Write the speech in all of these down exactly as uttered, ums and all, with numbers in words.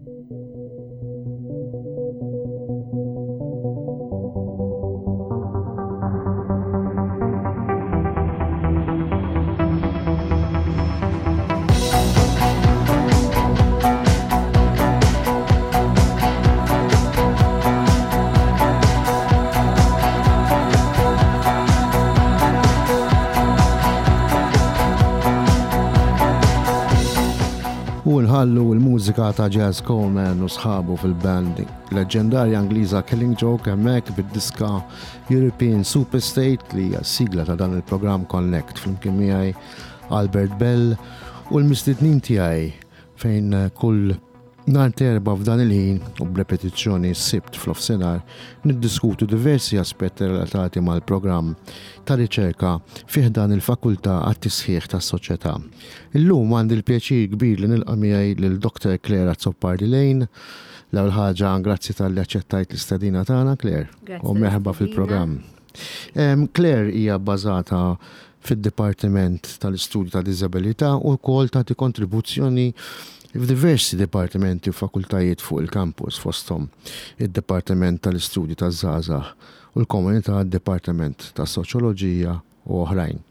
U nħallu l-mużika ta' Jazz Coleman u sħabu fil-band leġendarja Angliża Killing Joke hemmhekk bid-diska European Superstate li hija sigla ta' dan il-programm Connect flimkien miegħi Albert Bell u l-mistednin tiegħi fejn kull nhar terba' f'dan il-ħin u b'repetizzjoni s-sibt fl-ofsenar niddiskutu diversi aspetti relatati mal-programm ta' riċerka fih dan il-fakultà għat-tisħiħ tas-soċjetà. Illum għandi l-pjaċir kbir li nilqa' miegħi lil doktor Claire Azzopardi Lane. L-ewwel ħaġa grazzi tal-li aċċettajt l-istedina tagħna, Claire. U merħba fil-programm. Claire hija bbażata fid-Dipartiment tal-Istudju ta' Diżabilità u wkoll tagħti kontribuzzjoni f'diversi dipartimenti u fakultajiet fuq il-kampus fosthom id-Dipartiment tal-Istudju taż-Żgħażagħ u l-Komunità d-Dipartiment tas-Soċjoloġija u oħrajn.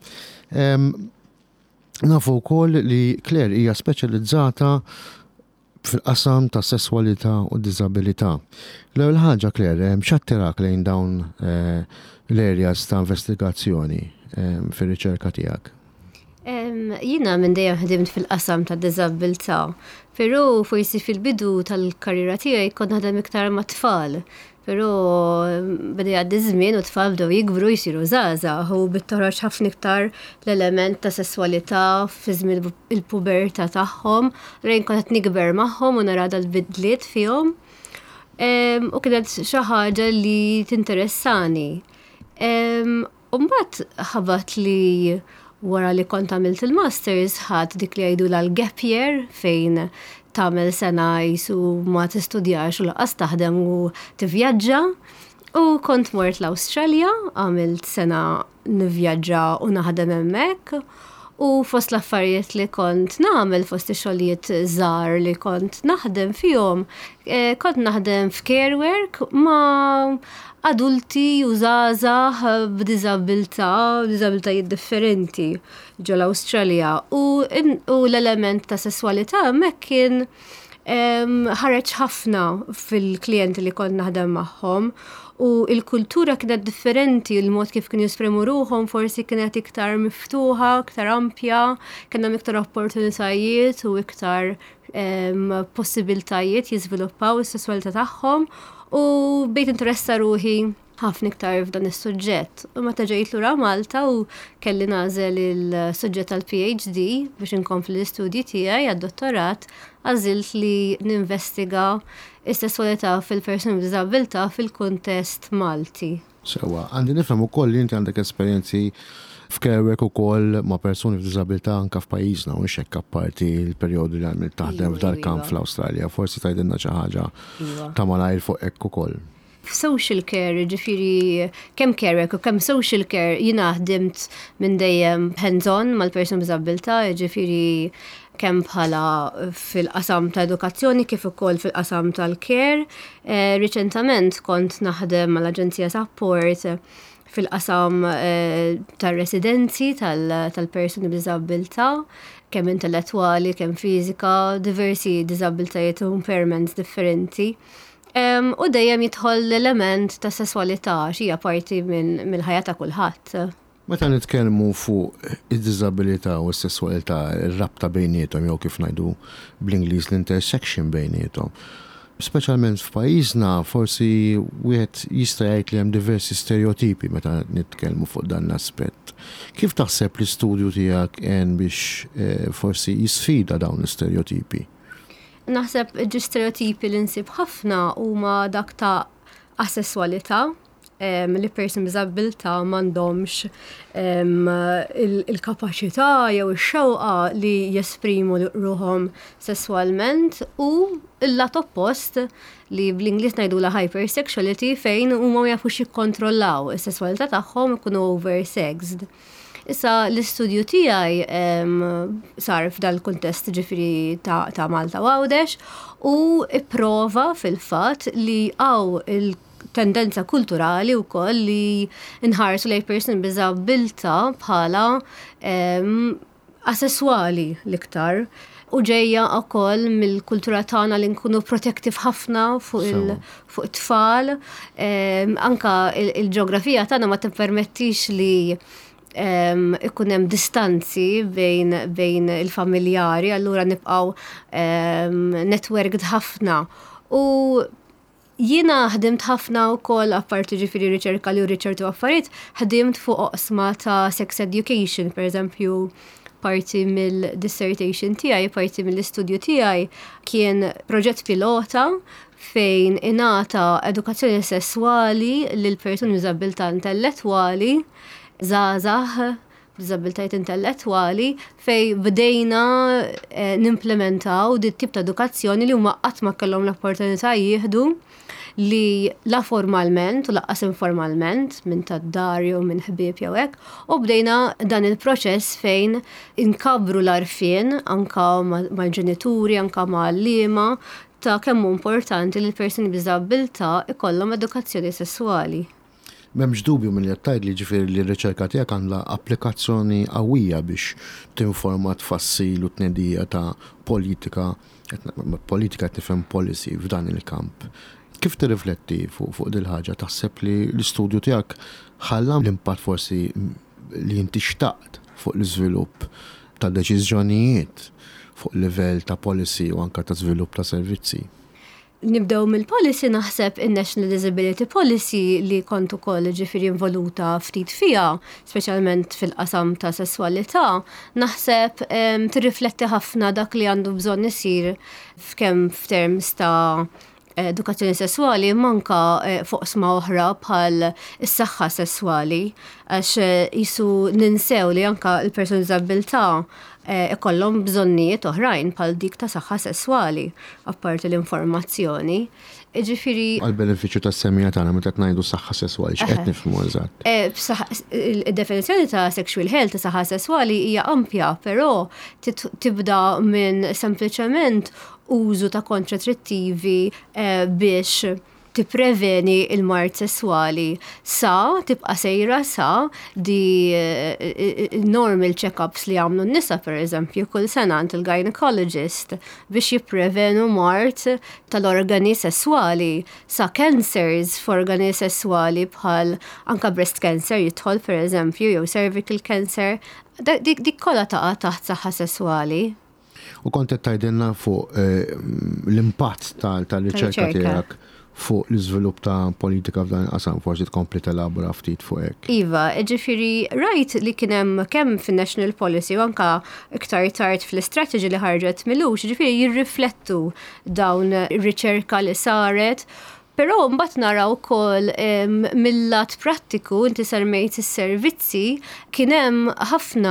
Nafu wkoll li Claire hija speċjalizzata fil-qasam ta' sesswalità u diżabilità. L-ewwel ħaġa Claire, x'attirak lejn dawn l-areas ta' investigazzjoni fir-riċerka tiegħek? Jina minn dejjem ħdimt fil-qasam ta' diżabilità, però forsi fil-bidu tal-karriera tiegħi kont naħdem iktar ma' tfal. Però beda jgħaddi żmien u tfal bdew jikbru jsiru żgħażagħ u bittoħroġ ħafna iktar l-element ta' sesswalità fi żmien il-pubertà tagħhom, rejn kont qed nikber magħhom u nara dal-bidliet fihom. U kienet xi ħaġa li tinteressani. U mbagħad ħabat li wara li kont għamilt il-masters ħadd dik li jgħidu l-gap year fejn tagħmel sena jisu ma tistudjax u laqas taħdem u tivvjaġġa u kont mort l-Awstralja, għamilt sena nivvjaġġa u naħdem hemmhekk u fost l-affarijiet li kont nagħmel fost ix-xogħlijiet żgħar li kont naħdem fihom, kont naħdem f'care work ma' adulti u żgħażagħ b'diżabilità, diżabilitajiet differenti ġol Awstralja u, u l-element ta' sesswalità hemmhekk kien ħareġ ħafna fil-klijenti li kont naħdem magħhom u l-kultura kienet differenti, il-mod kif kienu jesprimu ruhom forsi kienet iktar miftuħa, iktar ampja, kellhom iktar opportunitajiet u iktar possibiltajiet jiżviluppaw is-sesswalità tagħhom. U bejt interessa ruħi ħafna iktar f'dan is-suġġett. U meta ġejt lura Malta u kelli nażel il-suġġett tal-PhD biex inkompli l-istudji tiegħi għad-dottorat, għażilt li ninvestiga is-sesswalità fil-persuni b'diżabilità fil-kuntest Malti. Sewwa, għandi nifhem ukoll li inti għandek esperjenzi f'care work ukoll ma' persuni b'diżabilità anke f'pajjiżna u xekk apparti l-perjodu li għamilt taħdem f'dal-kamp fl-Awstralja. Forsi tgħidilna xi ħaġa ta' malajr fuq hekk ukoll. Social care, ġifieri kemm care work u kemm social care jiena ħdimt minn dejjem hands-on mal-persuni b'diżabilità, ġifieri kemm bħala fil-qasam ta' edukazzjoni kif ukoll fil-qasam tal-care. Riċentament kont naħdem mal-Aġenzija Support fil-qasam tar-residenzi tal-persuni b'diżabilità, kemm intellettwali, kemm fiżika, diversi diżabilitajiet u impairments differenti. U dejjem jidħol l-element ta' sesswalità xi hija parti mill-ħajja ta' kulħadd. Meta nitkellmu fuq id-diżabilità u s-sesswalità, ir-rabta bejniethom jew kif ngħidu bl-Ingliż l-intersection bejniethom. Speċjalment f'pajjiżna forsi wieħed jista' jgħid li hemm diversi stereotipi meta nitkellmu fuq dan l-aspett. Kif taħseb l-istudju tiegħek għen biex forsi jisfida dawn l-stereotipi? Naħseb ġi stereotipi li nsib ħafna huma dak ta' asessualità, li persuni b'diżabilità m'għandhomx il-kapaċità jew ix-xewqa li jesprimu ruhom sesswalment u l-lat oppost li bl-Ingliż ngħidula hypersexuality fejn huma ma jafux jikkontrollaw is-sesswalità tagħhom ikunu oversexed. Issa l-istudju tiegħi sar f'dal-kuntest ġifieri ta', ta Malta Għawdex u ipprova fil-fatt li għaw il- tendenza kulturali u koll li nħarsu lej person b'diżabilità bħala um, asessuali l-iktar u ġejja ukoll mill-kultura tagħna li nkunu protective ħafna fuq il fuq it-tfal. Um, anka il-ġeografija tagħna ma tippermettix li um, ikun hemm distanzi bejn bejn il-familjari, allura nibqgħu um, networked ħafna. U Jiena ħdimt ħafna wkoll apparti ġifieri riċerka li u riċertu affarijiet, ħdimt fuq oqsma ta' sex education, pereżempju parti mill-dissertation tiegħi, parti mill-istudju tiegħi kien proġett pilota fejn ingħata edukazzjoni sesswali lil persuni b'diżabilità intellettwali, żgħażagħ b'diżabilitajiet intellettwali fej bdejna eh, nimplementaw dit tip ta' edukazzjoni li huma qatt ma kellhom l-opportunità jieħdu li la formalment u laqqas informalment minn tad-dar jew minn ħbieb jew hekk, u bdejna dan il-proċess fejn inkabru l-arfien anka mal-ġenituri, anka mal-liema ta' kemm importanti li l-persuni b'diżabilità ikollhom edukazzjoni sesswali. M'hemmx dubju minn li qed li ġifieri li r-riċerka tiegħek għandha applikazzjoni qawwija biex tinforma tfassil u tnedija ta' politika, politika tifhem policy f'dan il-kamp. Kif tirrifletti fuq fuq dil ħaġa taħseb li l-istudju tiegħek ħallam l-impatt forsi li inti xtaqt fuq l-iżvilupp ta' deċiżjonijiet fuq livell ta' policy u anke ta' żvilupp ta' servizzi? Nibdew mill-policy naħseb in-National Disability Policy li kont ukoll ġifieri involuta ftit fiha, speċjalment fil-qasam ta' sesswalità, naħseb tirrifletti ħafna dak li għandu bżonn isir f'kemm f'terms ta' edukazzjoni sesswali manka fuq sma oħra bħal is-saħħa sesswali għax jisu ninsew li anka l-persuni b'diżabilità ikollhom bżonnijiet oħrajn bħal dik ta' saħħa sesswali apparti l-informazzjoni. Ġifieri għall-benefiċċju tas-semmija tagħna meta qed ngħidu saħħa sesswali x'qed nifhmu eżatt. Id-definizzjoni ta' sexual health ta' saħħa sesswali hija ampja, però tibda minn sempliċement użu ta' kontratrittivi eh, biex tippreveni il-mart sesswali sa tibqa' sejra sa di eh, normal check-ups li għamlu n-nisa per eżempju kull sena għand il-gynecologist biex jipprevenu mart tal-organi sesswali sa cancers f'organi sesswali bħal anka breast cancer jidħol per eżempju jew cervical cancer dik dik kollha taqa' taħt saħħa sesswali. U kont qed tgħidilna fuq l-impatt tal-riċerka tiegħek fuq l-iżvilupp ta' politika f'dan il-qasam, forsi tkompli telabora ftit fuq hekk. Iva, ġifieri rajt li kien hemm kemm fin-National Policy u anke iktar tard fl-istrateġi li ħarġet milux, ġifieri jirriflettu dawn ir-riċerka li saret. Però mbagħad naraw ukoll mill-lat prattiku inti semmejt is-servizzi kien hemm ħafna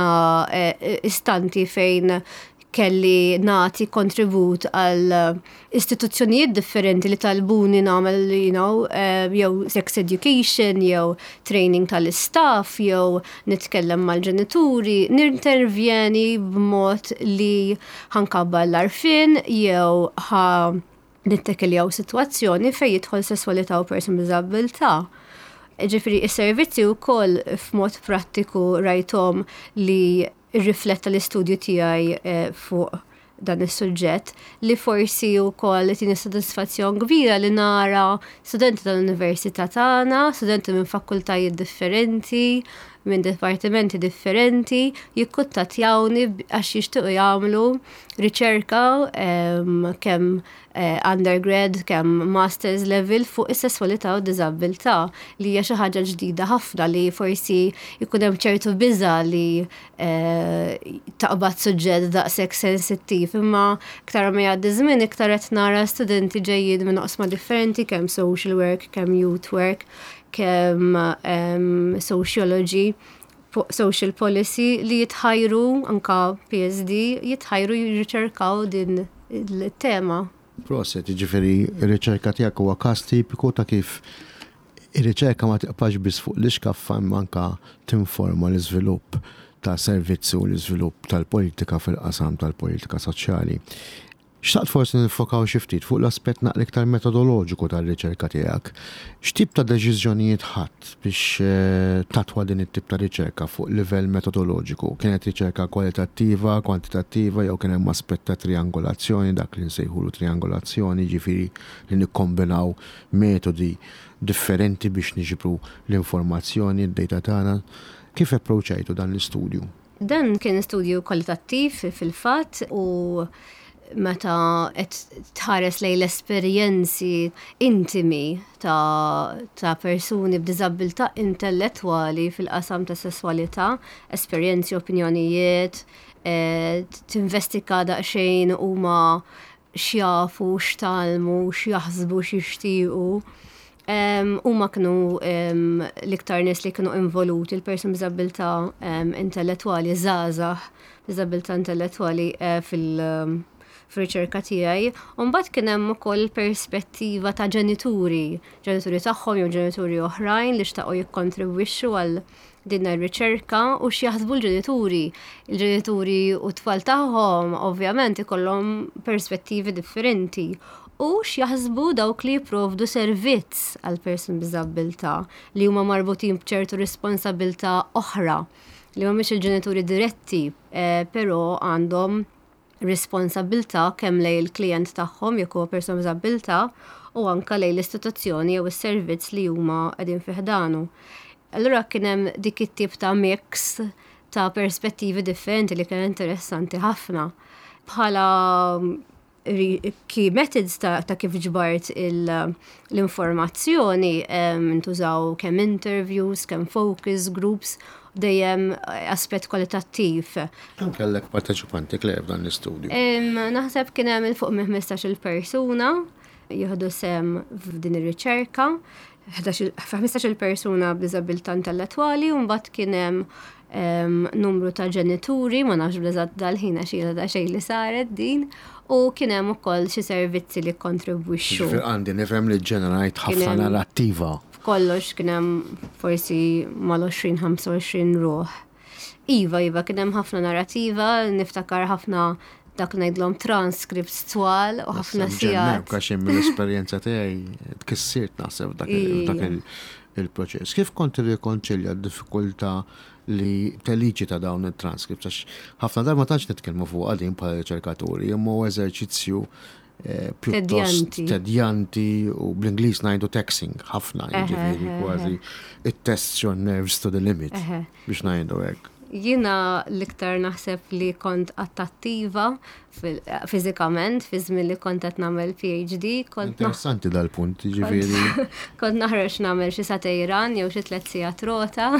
istanti fejn kelli nati kontribut għal istituzzjonijiet differenti li talbuni nagħmel you know, jew sex education, jew training tal-istaff, jew nitkellem mal-ġenituri, nintervjeni b'mod li ħankabba l-arfin jew ħa nittekiljaw sitwazzjoni fejn jidħol sesswalità u person b'diżabilità. Ġifieri is-servizzi wkoll f'mod prattiku rajthom li irrifletta l-istudju tiegħi fuq dan is-suġġett li forsi wkoll tieni sodisfazzjon kbira li nara studenti tal-università tagħna, studenti minn fakultajiet differenti, minn dipartimenti differenti, jikkuntattjawni għax jixtiequ jagħmlu riċerka kemm undergrad, kemm masters level fuq is-sesswalità u d-diżabilità li hija xi ħaġa ġdida ħafna li forsi jkun hemm ċertu biża' li taqbad suġġett daqshekk sensittiv, imma iktar ma jgħaddi żmien iktar qed nara studenti ġejjin minn oqsma differenti kemm social work, kemm youth work, kemm um, sociology, social policy li jitħajru anka P S D jitħajru jirriċerkaw din il-tema. Proset, ġifieri ir-riċerka tiegħek huwa każ tipiku ta' kif ir-riċerka ma tiqpax biss fuq l-ixkaffa imma anke tinforma l-iżvilupp ta' servizzi u l-iżvilupp tal-politika fil-qasam tal-politika soċjali. Xtaqt forsi nifokaw xi ftit fuq l-aspett naqra iktar metodoloġiku tar-riċerka tiegħek. X'tip ta' deċiżjonijiet ħadd biex tatwa din it-tip ta' riċerka fuq livell metodoloġiku? Kienet riċerka kwalitattiva, kwantitattiva jew kien hemm aspett ta' triangolazzjoni, dak li nsejħulu triangolazzjoni, ġifieri li nikkombinaw metodi differenti biex niġibru l-informazzjoni, d-data tagħna. Kif approachajtu dan l-istudju? Dan kien studju kwalitattiv fil-fatt u meta qed tħares lejn l-esperjenzi intimi ta', ta persuni b'diżabilità intellettwali fil-qasam ta' sesswalità, esperjenzi, opinjonijiet, eh, tinvestiga daqsxejn huma x'jafu, x'talmu, x'jaħsbu, x'jixtiequ. Um, Huma kienu um, l-iktar nies li kienu involuti l-persuni b'diżabilità um, intellettwali żgħażagħ, b'diżabilità intellettwali uh, fil- um, fir-riċerka tiegħi. U mbagħad kien hemm ukoll perspettiva ta' ġenituri, ġenituri tagħhom jew ġenituri oħrajn li xtaqgħu jikkontribwixxu għal din ir-riċerka u x'jaħsbu l-ġenituri. Il-ġenituri u t-tfal tagħhom ovvjament ikollhom perspettivi differenti. U x'jaħsbu dawk li jipprovdu servizz għal persuni b'diżabilità li huma marbutin b'ċertu responsabilità oħra li mhumiex il-ġenituri diretti, eh, però għandhom responsabilità kemm lejn il-klijent tagħhom jekk huwa persuna b'diżabilità u anke lejn l-istituzzjoni jew is-servizz li huma qegħdin fih danu. Allura kien hemm dik it-tip ta' mix ta' perspettivi differenti li kien interessanti ħafna. Bħala key methods ta', ta kif ġbart l-informazzjoni intużaw kemm interviews, kemm focus groups, dejjem aspett kwalitattiv. Kemm kellek parteċipanti Claire f'dan l-istudju? Naħseb kien hemm fuq minn ħmistax-il persuna jieħdu sem f'din ir-riċerka, ħmistax-il persuna b'diżabilità intellettwali u mbagħad kien hemm Um, numru ta' ġenituri, ma nafx b'eżatt dal-ħin għax ilha da xejn li saret din, u kien hemm ukoll xi servizzi li kontribwixxu. Ġifier għandi nifhem li ġenerajt ħafna narrattiva. F'kollox kien hemm forsi mal-għoxrin ħamsa u għoxrin ruħ. Iva, iva, kien hemm ħafna narrattiva, niftakar ħafna dak ngħidlhom transcripts twal u ħafna sigħat. Għax hemm l-esperjenza tiegħi tkissirt naħseb dak il-proċess. Kif kont irrikonċilja d-diffikultà li teliġi ta' dawn il-transcripts, għax ħafna dar ma tantx nitkellmu fuq għadin bħala riċerkaturi, imma huwa eżerċizzju pjuttost tedjanti u bl-Ingliż ngħidu taxing ħafna, jiġifieri kważi it tests your nerves to the limit biex ngħidu hekk. Jiena l-iktar naħseb li kont attattiva fiżikament fi żmien li kont qed nagħmel PhD. Interessanti dal-punt, jiġifieri. Kont naħroġ nagħmel xi satejran jew xi tliet sigħat rota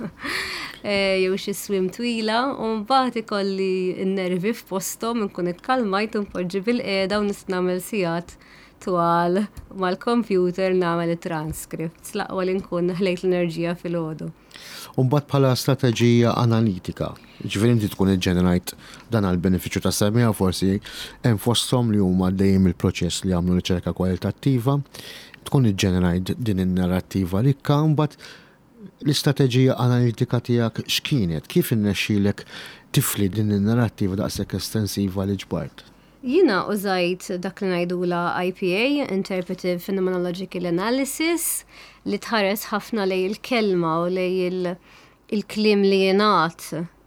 jew xi swim twila u mbagħad ikolli n-nervi f'posthom inkun ikkalmajt u npoġġi bil-qiegħda u nista' nagħmel sigħat twal mal-computer nagħmel it-transcripts laqwa li nkun ħlejt l-enerġija fil-għodu. Umbat bħala strateġija analitika, ġifieri inti tkun iġġenerajt dan għall-benefiċċju ta' semija forsi hemm fosthom li huma dejjem il-proċess li għamlu riċerka kwalitattiva, tkun iġġenerajt din in-narrattiva rikka, mbagħad l-istrateġija analitika tiegħek x'kienet, kif innexxielek tifli din in-narrattiva daqshekk estensiva li ġbart? Jiena użajt dak li ngħidula I P A, Interpretive Phenomenological Analysis, li tħares ħafna lej il-kelma u lej il-klim li jingħat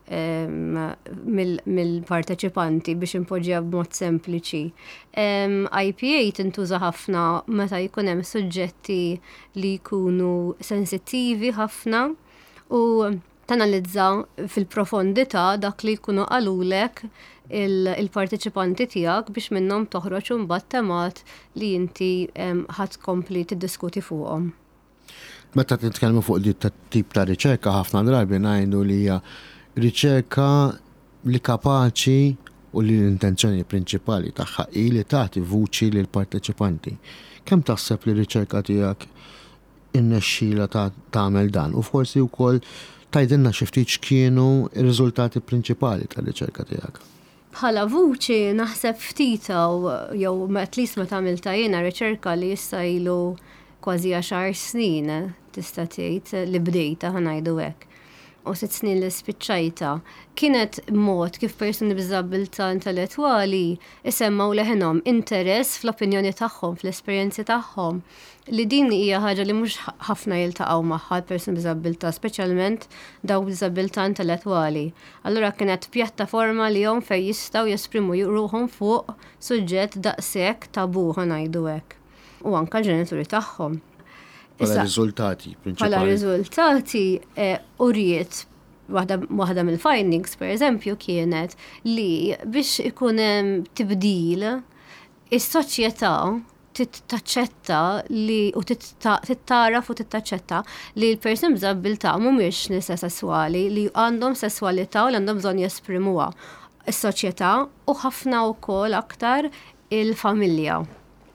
mill-parteċipanti biex impoġġiha b'mod sempliċi. I P A tintuża ħafna meta jkun hemm suġġetti li jkunu sensittivi ħafna u tanalizza fil-profondità dak li jkunu qalulek il-parteċipanti tiegħek biex minnhom toħroġ imbagħad temat li inti ħadd kompli tiddiskuti fuqhom. Meta titkellmu fuq di tip ta' riċerka ħafna drabi ngħidu li hija riċerka li kapaċi u li l-intenzjoni prinċipali tagħha hi li tagħti vuċi lil parteċipanti. Kemm taħseb li riċerka tiegħek innexxiela tagħmel dan u forsi wkoll tgħidilna xi ftit x'kienu r-riżultati prinċipali tal-riċerka tiegħek. Bħala vuċi naħseb ftita jew at least meta għamilta jiena riċerka li issa ilu kważi għaxar snin tista' tgħid li bdejta ħanajdu hekk. u sitt snin li spiċċajta, kienet mod kif persuni b'diżabilità intellettwali isemmaw leħinhom interess fl-opinjoni tagħhom, fl-esperjenzi tagħhom. Li din hija ħaġa li mhux ħafna jiltaqgħu magħha persuni b'diżabilità, speċjalment dawk b'diżabilità intellettwali. Allura kienet pjattaforma li jom fejn jistgħu jesprimu ruħhom fuq suġġett daqshekk tabu ngħidu hekk. U anke l-ġenituri tagħhom. Bħala riżultati prinċipali. Bħala riżultati uriet waħda mill-findings, per eżempju, kienet li biex ikun hemm tibdil, is-soċjetà tittaċċetta li u tittaraf u tittaċċetta li l-persuni b'diżabilità mhumiex nisa sesswali li għandhom sesswalità u li għandhom bżonn jesprimuha. Is-soċjetà u ħafna wkoll aktar il-familja.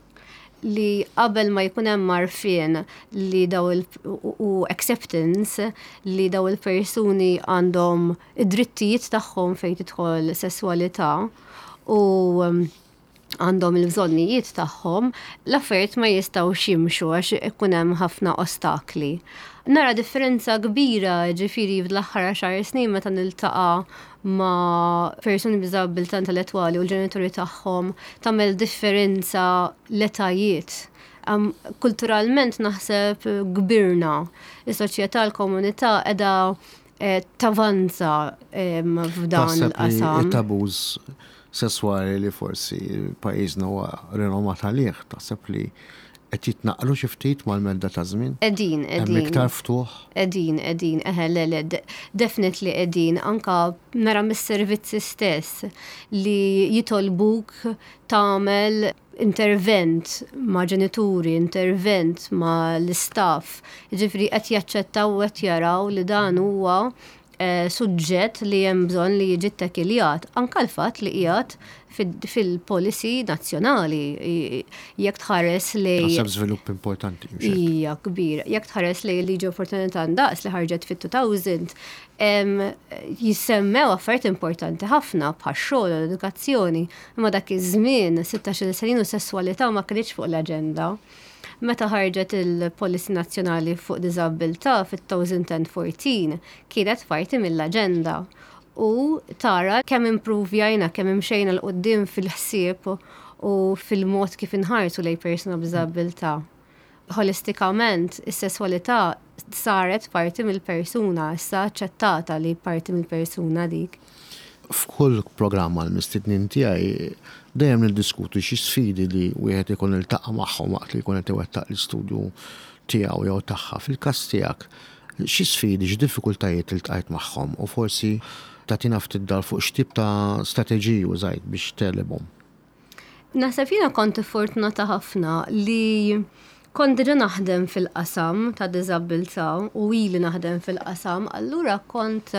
Li qabel ma jkun hemm marfien li daw u acceptance li daw il-persuni għandhom id-drittijiet tagħhom fejn tidħol sesswalità u għandhom il-bżonnijiet tagħhom, l-affarijiet ma jistgħux jimxu għax ikun hemm ħafna ostakli. Nara differenza kbira ġifieri fl-aħħar għaxar snin meta niltaqa' ma' persuni b'diżabilità intellettwali u l-ġenituri tagħhom tagħmel differenza l-etajiet. Um, kulturalment naħseb kbirna. Is-soċjetà l-komunità qiegħda eh, tavanza eh, f'dan il-qasam. It-tabuż sesswali li forsi pajjiżna huwa renomat għalih, taħseb li qed jitnaqlu xi ftit mal-medda ta' żmien? Qegħdin, qegħdin. Hemm iktar ftuħ? Qegħdin, qegħdin, eħe le le, definitely qegħdin, anka nara mis-servizzi stess li jitolbuk tagħmel intervent ma' ġenituri, intervent ma' l-istaff. Ġifri qed jaċċettaw u qed jaraw li dan huwa suġġett li hemm bżonn li jiġi ttekiljat. Anke l-fatt li qiegħed fil-policy nazzjonali jekk tħares li Naħseb żvilupp importanti. Hija kbira. Jekk tħares li liġi opportunità ndaqs li ħarġet fit-two thousand jissemmew affarijiet importanti ħafna bħax-xogħol u l-edukazzjoni. Imma dak iż-żmien sittax-il snin u sesswalità ma kienx fuq l-aġenda. Meta ħarġet il-Policy Nazzjonali fuq Disabilità fit-twenty fourteen kienet parti mill-aġenda u tara kemm improvjajna, kemm imxejna l-qoddim fil-ħsieb u fil-mod kif inħarsu lej persuna b'diżabilità. Holistikament, is-sesswalità saret parti mill-persuna, issa aċċettata li parti mill-persuna dik. F'kull programma l-mistednin tiegħi dejjem niddiskutu xi sfidi li wieħed ikun iltaqa' magħhom waqt li jkun qed iwettaq l-istudju tiegħu jew tagħha. Fil-każ tiegħek, xi sfidi, x'diffikultajiet iltqajt magħhom u forsi tagħtina ftit dal fuq x'tip ta' strateġiji użajt biex telebhom. Naħseb jiena kont fortunata ħafna li kont diġà naħdem fil-qasam ta' diżabilità u ili naħdem fil-qasam, allura kont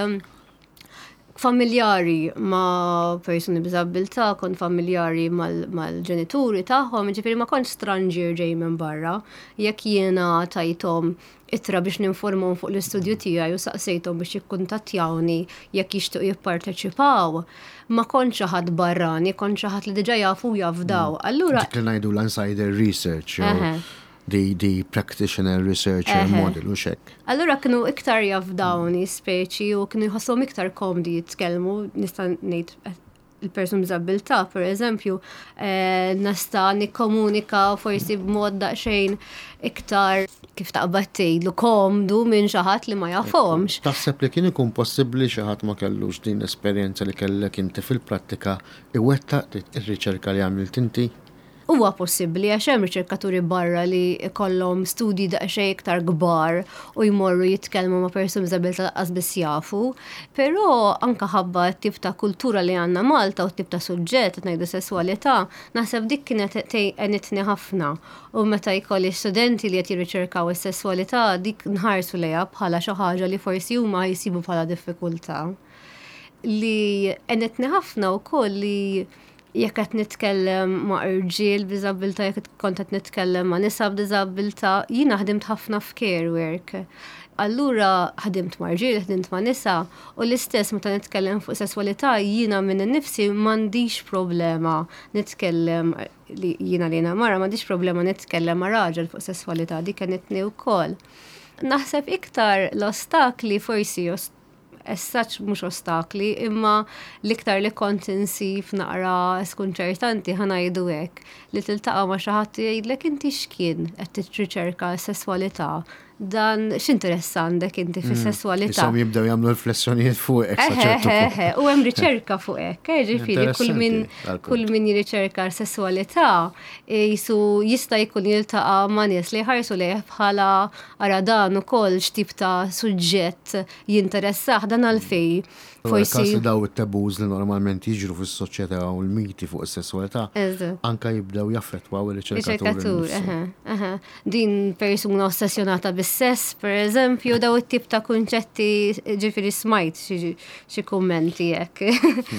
familjari ma' persuni b'diżabilità, kont familjari mal-ġenituri tagħhom, ġifieri ma kontx stranġier ġej minn barra. Jekk jiena tajthom ittra biex ninformhom fuq l-istudju tiegħi u saqsejthom biex jikkuntattjawni jekk jixtiequ jipparteċipaw, ma kontx xi ħadd barrani, kont xi ħadd li diġà jafu jafdaw. Allura dik li ngħidu l-insider research. Di, di practitioner researcher model u xek. Allura kienu iktar jafdawni speċi u kienu jħossom iktar komdi jitkellmu, nista' ngħid il-persuna b'diżabilità, per eżempju, nista' nikkomunika forsi b'mod daqsxejn iktar kif taqbad tgħidlu komdu minn xi ħadd li ma jafhomx. Taħseb li kien ikun possibbli xi ħadd ma kellux din l-esperjenza li kellek inti fil-prattika iwettaq ir-riċerka li għamilt inti? Huwa possibbli għax hemm riċerkaturi barra li jkollhom studji daqsxejn iktar kbar u jmorru jitkellmu ma' persuni b'diżabilità qas biss jafu, però anke ħabba t-tip ta' kultura li għandna Malta u t-tip ta' suġġett qed ngħidu sesswalità, naħseb dik kienet għenitni ħafna. U meta jkolli studenti li qed jirriċerkaw is-sesswalità dik nħarsu lejha bħala xi ħaġa li forsi huma jsibu bħala diffikultà. Li għenitni ħafna wkoll li jekk qed nitkellem ma' irġiel b'diżabilità, jekk kont qed nitkellem ma' nisa b'diżabilità, jiena ħdimt ħafna f'care work. Allura ħdimt ma' irġiel, ħdimt ma' nisa u l-istess meta nitkellem fuq sesswalità jiena minn innifsi m'għandix problema nitkellem li jiena li jiena mara m'għandix problema nitkellem ma' raġel fuq sesswalità dik kien itni wkoll. Naħseb iktar l-ostakli forsi as such mhux ostakli, imma l-iktar li kont insif naqra skunċertanti ħanajdu hekk li tiltaqa' ma' xi ħadd jgħidlek inti x'kien qed tiċċerka s-sesswalità. Dan x'interess għandek inti fis-sesswalità. Isom jibdew jagħmlu riflessjonijiet fuq hekk. U hemm riċerka fuq hekk, ġifieri kull min kull min jirriċerka s-sesswalità jisu jista' jkun jiltaqa' ma' nies li jħarsu lejh bħala ara dan ukoll x'tip ta' suġġett jinteressah dan għalfejn. Forsi daw it-tabuż li normalment jiġru fis-soċjetà u l-miti fuq is-sesswalità anke jibdew jaffettwaw il-riċerkatur. Din persuna ossessjonata bis-sess, pereżempju, daw it-tip ta' kunċetti ġifieri smajt xi kummenti hekk.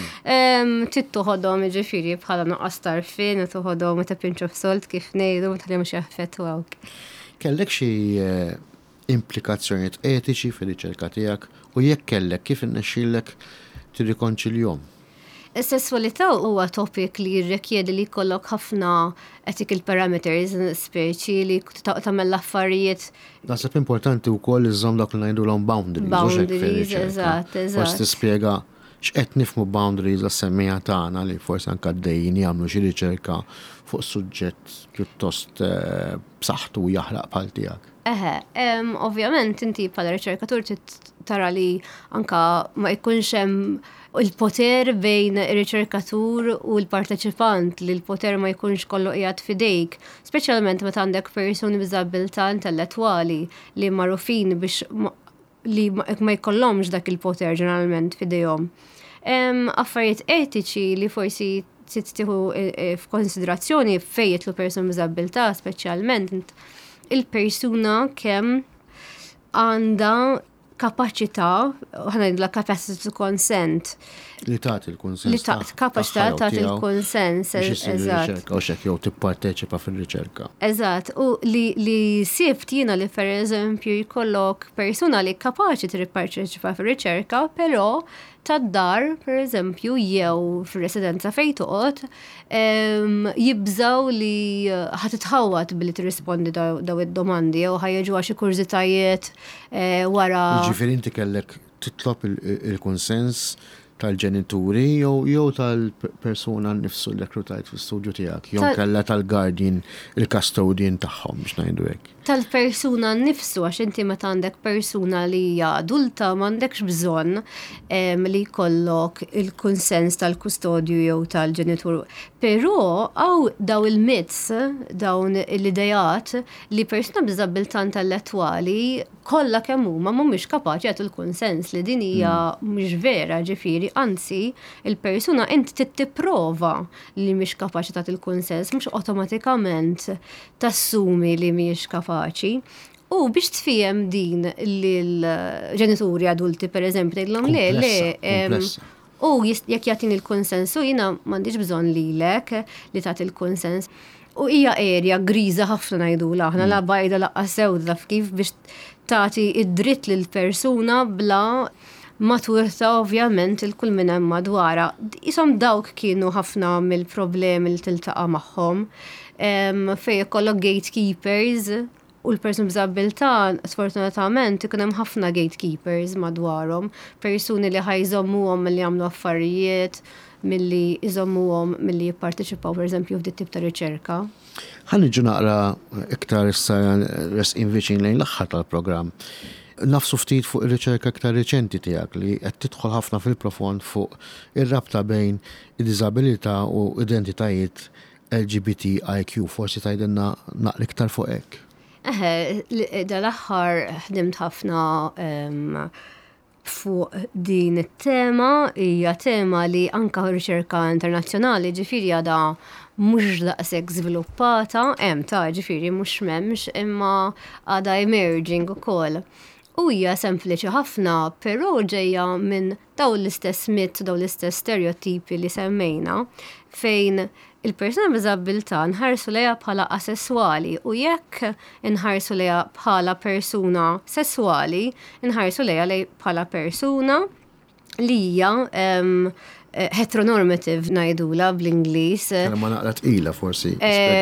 Trid toħodhom ġifieri bħala nuqqas tarfien u toħodhom ta' pinch of salt kif ngħidu ma tħallihom xi jaffettwawk. Kellek xi implikazzjonijiet etiċi fir-riċerka tiegħek u jekk kellek kif innexxielek tirrikonċiljhom? Is-sesswalità huwa topic li jirrikjedi li jkollok ħafna ethical parameters speċi li tagħmel l-affarijiet. Naħseb importanti wkoll iżżomm dak li ngħidulhom boundaries. Boundaries, eżatt, eżatt. Forsi tispjega x'qed nifhmu boundaries għas-semmija tagħna li forsi anke għaddejjin jagħmlu xi riċerka fuq suġġett pjuttost b'saħħtu jaħraq bħal tiegħek. Eħe, ovvjament inti bħala riċerkatur tara li anka ma jkunx hemm il-poter bejn ir-riċerkatur u l-parteċipant li l-poter ma jkunx kollu qiegħed fidejk, speċjalment meta għandek persuni b'diżabilità intellettwali li magħrufin biex li ma jkollhomx dak il-poter ġeneralment fidejhom. Affarijiet etiċi li forsi tieħu f'konsiderazzjoni fejn jitlu persuni b'diżabilità speċjalment il-persuna kemm għandha kapaċità, ħanajdu la capacity to consent. Li tagħti l-konsens. Li tagħti kapaċità tagħti l-konsens. Eżatt. U xek jew tipparteċipa fir-riċerka. Eżatt. U li li sibt jiena li pereżempju jkollok persuna li kapaċi tipparteċipa fir-riċerka, però tad-dar, pereżempju, jew fir-residenza fejn toqgħod, jibżaw li ħatitħawwat billi tirrispondi daw id-domandi jew ħajjeġu xi kurżitajiet wara. Ġifieri inti kellek titlob il-konsens tal-ġenituri jew tal-persuna nnifsu l-rekrutajt fis-studju tiegħek, jew kellha tal-guardian, il-custodian tagħhom biex ngħidu hekk. Tal-persuna nnifsu għax inti meta għandek persuna li hija adulta m'għandekx bżonn li jkollok il-konsens tal-kustodju jew tal-ġenitur. Però għaw daw il-myths, dawn l-idejat li persuna b'diżabilità intellettwali kollha kemm huma mhumiex kapaċi jagħtu l-konsens li din hija mhux vera ġifieri, anzi il-persuna inti titprova li mhix kapaċi tagħti l-konsens mhux awtomatikament tassumi li mhix kapaċi. U biex tfihem din lill-ġenituri adulti pereżempju tgħidlhom le le u jekk jagħtini l-konsensu jiena m'għandix bżonn lilek li tagħti l-konsens. U hija erja griża ħafna ngħidula aħna la bajda laqqa sewda kif biex tagħti id-dritt lill-persuna bla maturta ovvjament il-kull minn hemm madwara. Isom dawk kienu ħafna mill-problemi li tiltaqa' magħhom fejn ikollok gatekeepers u l-persuni b'diżabilità sfortunatament ikun hemm ħafna gatekeepers madwarhom, persuni li ħajżommuhom milli jagħmlu affarijiet, milli jżommuhom milli jipparteċipaw pereżempju f'dit tip ta' riċerka. Ħaniġu naqra iktar issa resqin viċin lejn l-aħħar tal-programm. Nafsu ftit fuq ir-riċerka iktar reċenti tiegħek li qed tidħol ħafna fil-profond fuq ir-rabta bejn id-diżabilità u identitajiet L G B T I Q. Forsi tgħidilna naqra iktar fuq hekk. Eħe, dal-aħħar ħdimt ħafna fuq din it-tema, hija tema li anka riċerka internazzjonali ġifieri għadha mhux daqshekk żviluppata, hemm ta' ġifieri mhux m'hemmx imma għadha emerging ukoll. U hija sempliċi ħafna, però ġejja minn daw l-istess mit, daw l-istess stereotipi li semmejna fejn il-persuna b'diżabilità nħarsu lejha bħala asessuali u jekk inħarsu lejha bħala persuna sessuali, inħarsu lejha bħala persuna li hija heteronormative najdula bl-Inglis. Ma naqra tqila forsi.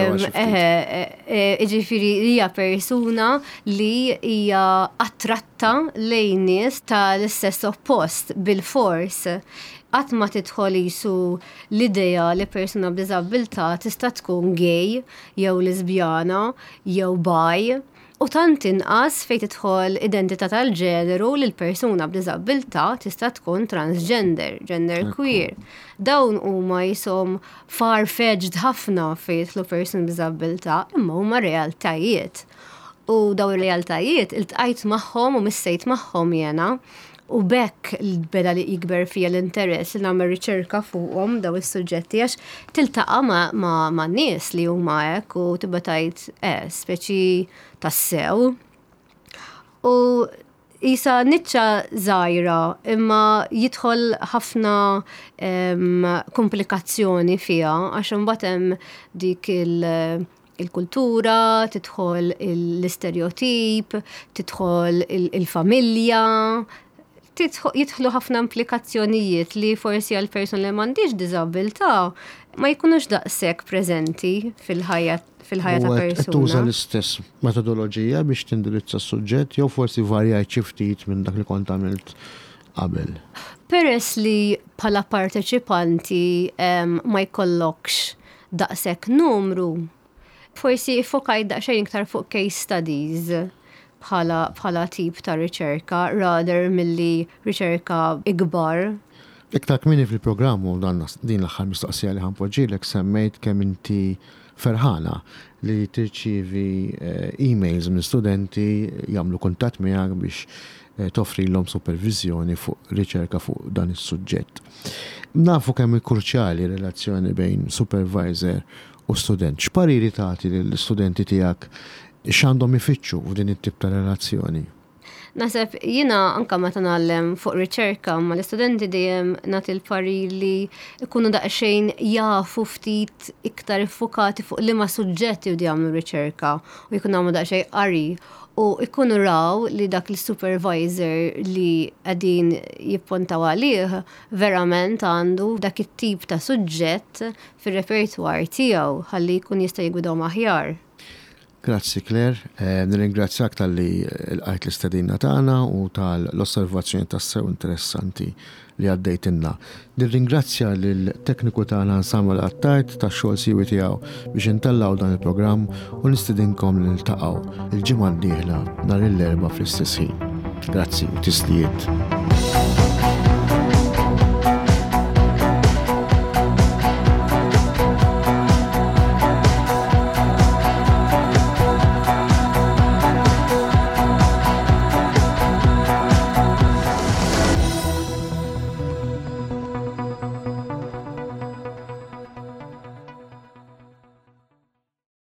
Iġifiri hija persuna li hija attratta lejn nies tal-istess oppost bil-fors. Qatt ma tidħol isu l-idea li persuna b'diżabilità tista' tkun gay, jew lesbjana, jew bi. U tant inqas fejn tidħol identità tal-ġeneru li l-persuna b'diżabilità tista' tkun transgender, gender queer. Dawn huma jisom far-fetched ħafna fejn jidħlu persuna b'diżabilità, imma huma realtajiet. U dawn ir-realtajiet iltqajt magħhom u missejt magħhom jiena. U bekk beda li jikber fija l-interess li nagħmel riċerka fuqhom daw is-suġġetti għax tiltaqa' ma' ma' ma' nies li huma hekk u tibqa' tgħid eh speċi tassew. U isa niċċa żgħira imma jidħol ħafna komplikazzjoni fiha għax imbagħad hemm dik il- il-kultura, tidħol l-istereotip, tidħol il-familja, jidħlu ħafna implikazzjonijiet li forsi għal person li m'għandix diżabilità ma jkunux daqshekk preżenti fil-ħajja fil-ħajja ta' persuna. Tuża l-istess metodoloġija biex tindirizza s-suġġett jew forsi varjaj xi ftit minn dak li kont għamilt qabel. Peress li bħala parteċipanti ma jkollokx daqshekk numru, forsi fokajt daqsxejn iktar fuq case studies. Bħala, bħala tip ta' riċerka, rather milli riċerka ikbar. Iktar kmini fil-programmu dan din l-aħħar mistoqsija li ħanpoġġilek semmejt kemm inti ferħana li tirċievi emails minn studenti jagħmlu kuntatt miegħek biex toffrilhom supervizjoni fuq riċerka fuq dan is-suġġett. Nafu kemm kruċjali relazzjoni bejn supervisor u student. X'pariri tagħti lill-studenti tiegħek x'għandhom ifittxu f'din it-tip ta' relazzjoni? Naseb jiena anke meta nagħllem fuq riċerka ma l-istudenti dejjem nagħti l-parir li jkunu daqsxejn jafu ftit iktar iffukati fuq liema suġġetti u jagħmlu riċerka u jkunu għamlu daqsxejn qari u jkunu raw li dak il-supervisor li qegħdin jippuntaw għalih verament għandu dak it-tip ta' suġġett fir-repertwar tiegħu ħalli jkun jista' jgwidhom aħjar. Grazzi Claire, nirringrazzjak tal-li l-qajt l-istedina tagħna u tal-osservazzjoni tas-sew interessanti li għaddejtinna. Nirringrazzja lill-tekniku tagħna Samuel Attart tax-xogħol siwi tiegħu biex intellaw dan il-programm u nistedinkom li niltaqgħu il-ġimgħa d-dieħla nhar l-erbgħa fl-istess ħin. Grazzi u tislijiet.